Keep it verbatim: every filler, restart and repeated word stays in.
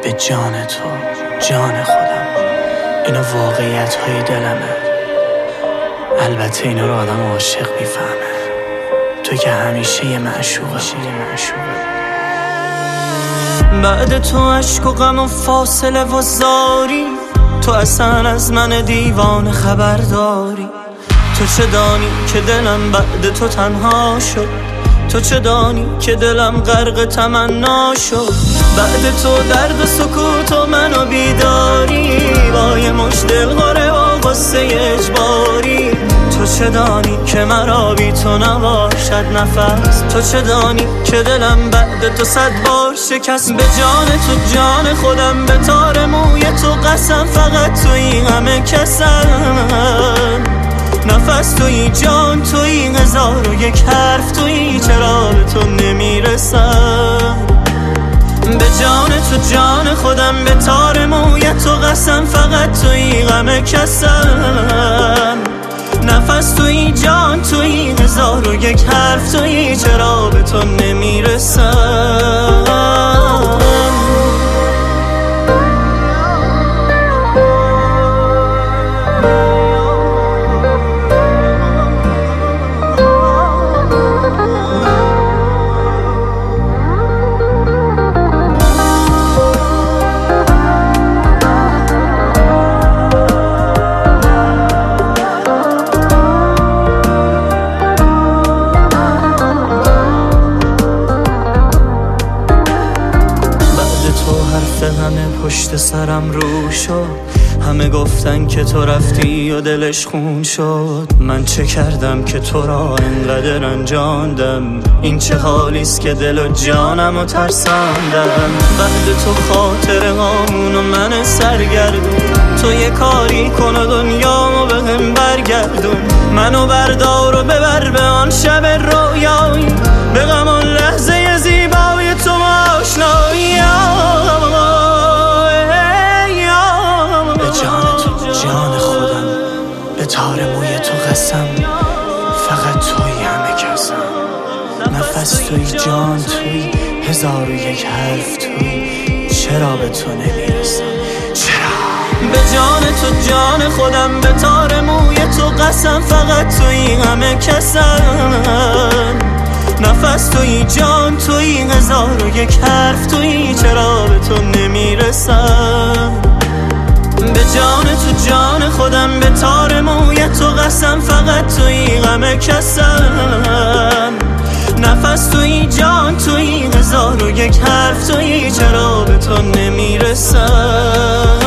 به جان تو، جان خودم. اینا واقعیت های دلمه. البته اینا رو آدم عاشق میفهمه. تو که همیشه یه معشوقه. بعد تو عشق و غم و فاصله و زاری، تو اصلا از من دیوانه خبر داری. تو چه دانی که دلم بعد تو تنها شد؟ تو چه دانی که دلم غرق تمنا شد؟ بعد تو درد و سکوت و منو بیداری، با یه مش دلغاره و غصه اجباری. تو چه دانی که مرا بی تو نباشد نفس؟ تو چه دانی که دلم بعد تو صد بار شکست؟ به جان تو، جان خودم، به تار موی تو قسم، فقط تویی همه کسم. نفس تویی، جان تویی، هزار و یک حرف تویی، چرا به تو نمیرسم؟ به جان تو، جان خودم، به تار موی تو قسم، فقط تویی غم کسم. نفس تویی، جان تویی، هزار و یک حرف تویی، چرا به تو نمیرسم؟ همه پشت سرم رو شد، همه گفتن که تو رفتی و دلش خون شد. من چه کردم که تو را انقدر انجاندم؟ این چه حالیست که دل و جانم و ترساندم. بعد تو خاطر هامون و من سرگردون، تو یه کاری کن و دنیامو به هم برگردون. منو بردار و ببر به آن شب رویایی، به غم آن لحظه زیبای تو آشنایی. جان خودم، به تار موی تو قسم، فقط تویی همه کسم. نفس تویی، جان تویی، هزار و یک حرف تویی، چرا به تو نمیرسم؟ چرا؟ به جان تو، جان خودم، به تار موی تو قسم، فقط تویی همه کسم. نفس تویی، جان تویی، هزار و یک حرف تویی، چرا به تو نمیرسم؟ به جان تو، جان خودم، به تار موی تو قسم، فقط تویی غم کسم. نفس تویی، جان تویی، هزار و یک حرف تویی، چرا به تو نمیرسم؟